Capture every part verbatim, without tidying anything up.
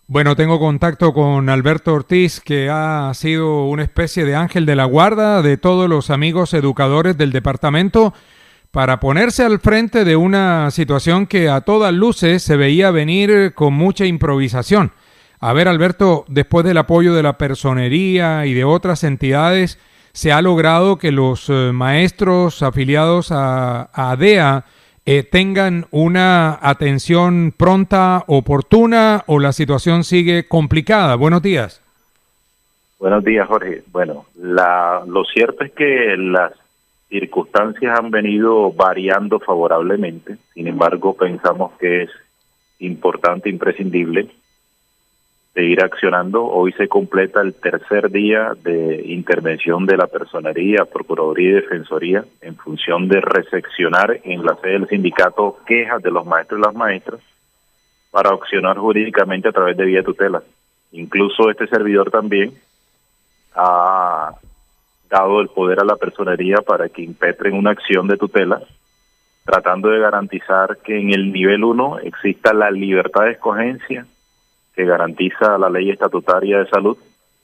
Bueno, tengo contacto con Alberto Ortiz, que ha sido una especie de ángel de la guarda de todos los amigos educadores del departamento para ponerse al frente de una situación que a todas luces se veía venir con mucha improvisación. A ver, Alberto, después del apoyo de la personería y de otras entidades, se ha logrado que los eh, maestros afiliados a, a ADEA eh, tengan una atención pronta, oportuna, o la situación sigue complicada. Buenos días. Buenos días, Jorge. Bueno, la, lo cierto es que las circunstancias han venido variando favorablemente. Sin embargo, pensamos que es importante, imprescindible, seguir accionando. Hoy se completa el tercer día de intervención de la Personería, Procuraduría y Defensoría en función de recepcionar en la sede del sindicato quejas de los maestros y las maestras para accionar jurídicamente a través de vía tutela. Incluso este servidor también ha dado el poder a la Personería para que impetren una acción de tutela, tratando de garantizar que en el nivel uno exista la libertad de escogencia que garantiza la ley estatutaria de salud,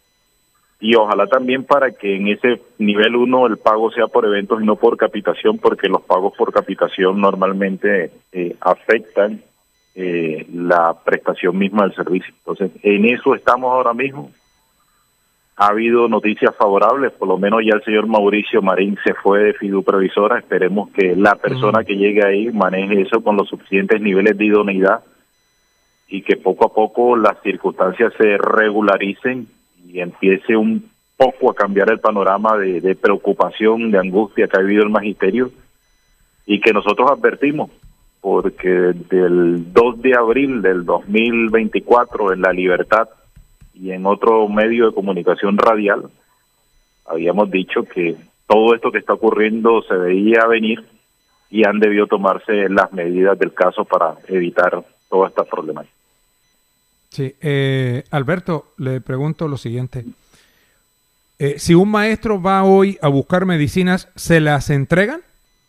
y ojalá también para que en ese nivel uno el pago sea por eventos y no por capitación, porque los pagos por capitación normalmente eh, afectan eh, la prestación misma del servicio. Entonces, en eso estamos ahora mismo. Ha habido noticias favorables, por lo menos ya el señor Mauricio Marín se fue de fiduprevisora. Esperemos que la persona que llegue ahí maneje eso con los suficientes niveles de idoneidad y que poco a poco las circunstancias se regularicen y empiece un poco a cambiar el panorama de, de preocupación, de angustia que ha vivido el magisterio, y que nosotros advertimos, porque del dos de abril del dos mil veinticuatro en La Libertad y en otro medio de comunicación radial habíamos dicho que todo esto que está ocurriendo se veía venir y han debido tomarse las medidas del caso para evitar toda esta problemática. Sí, eh, Alberto, le pregunto lo siguiente. Eh, si un maestro va hoy a buscar medicinas, ¿se las entregan?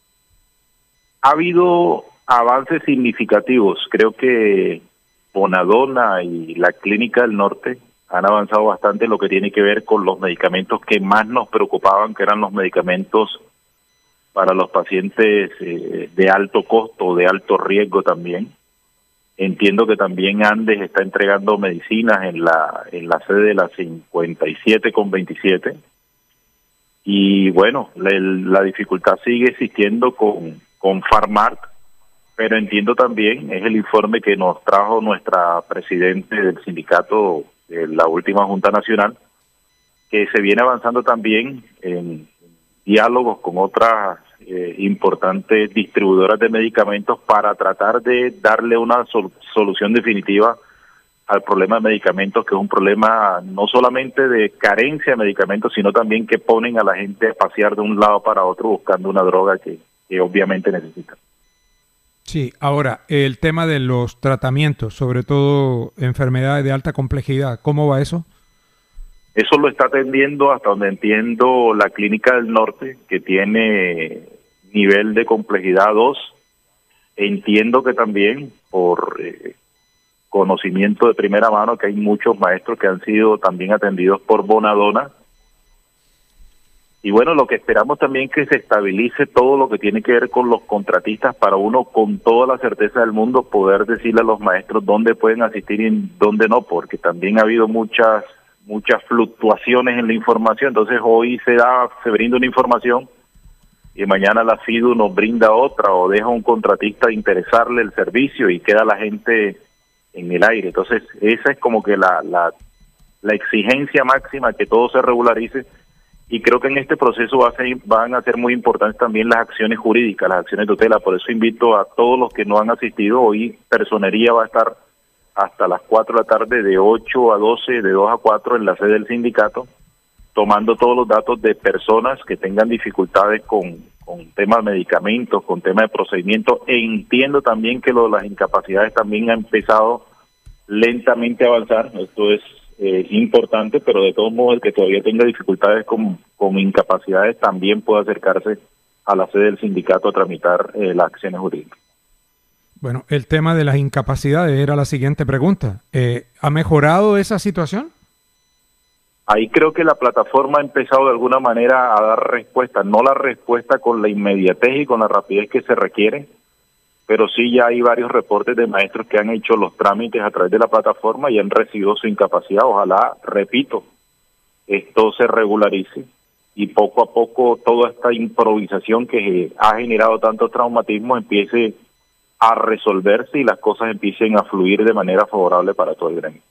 Ha habido avances significativos. Creo que Bonadona y la Clínica del Norte han avanzado bastante en lo que tiene que ver con los medicamentos que más nos preocupaban, que eran los medicamentos para los pacientes eh, de alto costo, de alto riesgo también. Entiendo que también Andes está entregando medicinas en la en la sede de la cincuenta y siete con veintisiete. Y bueno, la, la dificultad sigue existiendo con, con Farmart, pero entiendo también, es el informe que nos trajo nuestra presidente del sindicato de la última Junta Nacional, que se viene avanzando también en diálogos con otras eh, importantes distribuidoras de medicamentos para tratar de darle una sol solución definitiva al problema de medicamentos, que es un problema no solamente de carencia de medicamentos, sino también que ponen a la gente a pasear de un lado para otro buscando una droga que, que obviamente necesita. Sí, ahora, el tema de los tratamientos, sobre todo enfermedades de alta complejidad, ¿cómo va eso? Eso lo está atendiendo, hasta donde entiendo, la Clínica del Norte, que tiene nivel de complejidad dos. Entiendo que también, por eh, conocimiento de primera mano, que hay muchos maestros que han sido también atendidos por Bonadona. Y bueno, lo que esperamos también es que se estabilice todo lo que tiene que ver con los contratistas, para uno con toda la certeza del mundo poder decirle a los maestros dónde pueden asistir y dónde no, porque también ha habido muchas muchas fluctuaciones en la información. Entonces hoy se da, se brinda una información y mañana la FIDU nos brinda otra, o deja a un contratista interesarle el servicio y queda la gente en el aire. Entonces esa es como que la, la, la exigencia máxima, que todo se regularice, y creo que en este proceso va a ser, van a ser muy importantes también las acciones jurídicas, las acciones de tutela. Por eso invito a todos los que no han asistido. Hoy Personería va a estar hasta las cuatro de la tarde, de ocho a doce, de dos a cuatro, en la sede del sindicato, tomando todos los datos de personas que tengan dificultades con, con temas de medicamentos, con temas de procedimientos. E entiendo también que lo de las incapacidades también ha empezado lentamente a avanzar. Esto es eh, importante, pero de todos modos el que todavía tenga dificultades con, con incapacidades también puede acercarse a la sede del sindicato a tramitar eh, las acciones jurídicas. Bueno, el tema de las incapacidades era la siguiente pregunta. Eh, ¿Ha mejorado esa situación? Ahí creo que la plataforma ha empezado de alguna manera a dar respuesta, no la respuesta con la inmediatez y con la rapidez que se requiere, pero sí ya hay varios reportes de maestros que han hecho los trámites a través de la plataforma y han recibido su incapacidad. Ojalá, repito, esto se regularice y poco a poco toda esta improvisación que ha generado tantos traumatismos empiece a resolverse y las cosas empiecen a fluir de manera favorable para todo el gremio.